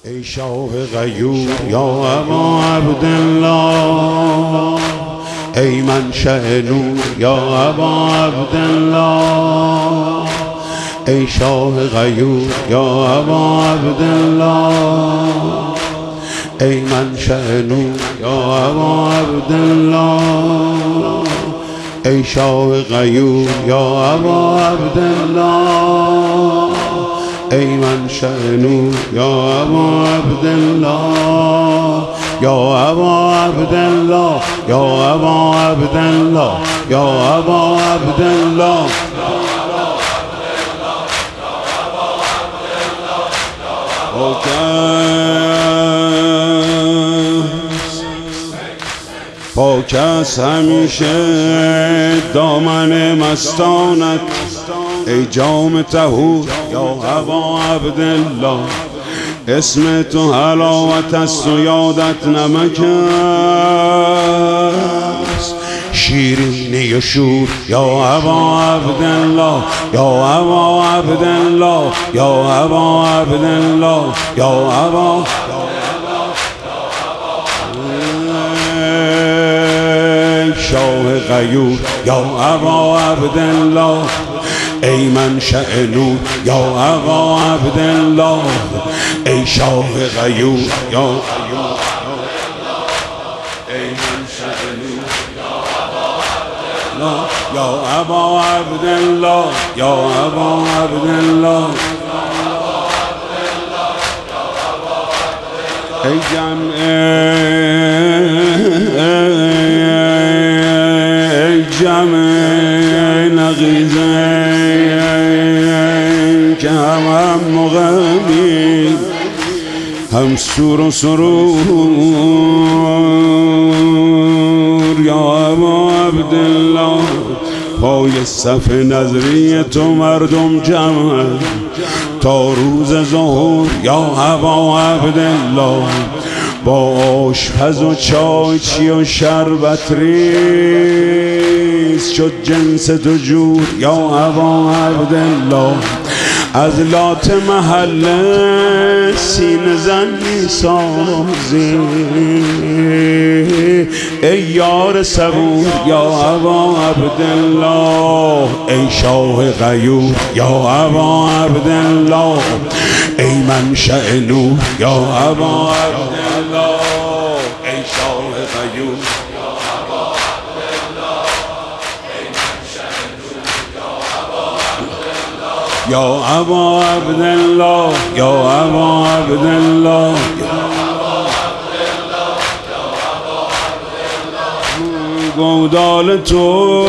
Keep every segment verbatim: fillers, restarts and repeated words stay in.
ای شاه غیور یا ابا عبدالله، ای منشأ نور یا ابا عبدالله، ای شاه غیور یا ابا عبدالله، ای منشأ نور یا ابا عبدالله، ای شاه غیور یا ابا عبدالله، ای منشأ نور یا ابا عبدالله، یا ابا عبدالله، یا ابا عبدالله، یا ابا عبدالله. پاک است همیشه دامن مستانت، ای جام طهور یا ابا عبدالله، اسم تو حلاوت است و یادت نمک است، شیرینی و شور یا ابا عبدالله، یا ابا عبدالله، یا ابا عبدالله، یا ابا شاه غیور یا ابا عبدالله، ای منشأ نور یا ابا عبدالله، ای شاه غیور یا ای منشأ نور یا ابا عبدالله، یا ابا عبدالله، ای جمع ای جمع نغیزه که هم هم مغنی هم سور و سرور یا ابا عبدالله، پای صف نظری تو مردم جمع تا روز ظهور یا ابا عبدالله، با آشپز و چای چی و شربت ریز شد جنس تو جور یا ابا عبدالله، از لات محله سینه زن میسازی ای یار صبور یا ابا عبدالله، ای شاه غیور یا ابا عبدالله، ای منشأ نور یا ابا عبدالله، ای شاه غیور یا ابا عبدالله، ای منشأ نور یا ابا عبدالله، یا ابا عبدالله، گودال تو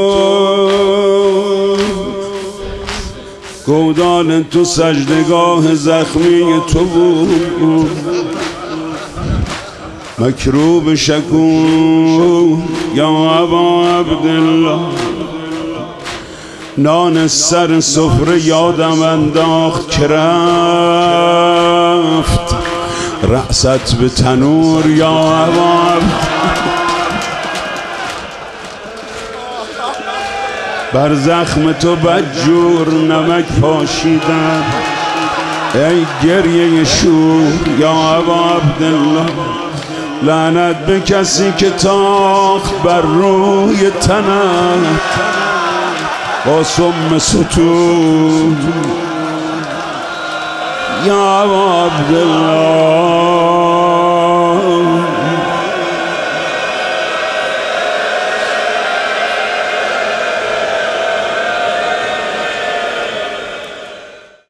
گودال تو سجدگاه زخمی تو بود، مکروب شکور یا ابا عبدالله، نان سر سفره یادم انداخت که رفت رأست به تنور یا ابا بر زخم تو بدجور نمک پاشیدم، ای گریه شور یا ابا عبدالله، لعنت به کسی که تاخت بر روی تنت با سم ستون یا ابا عبدالله.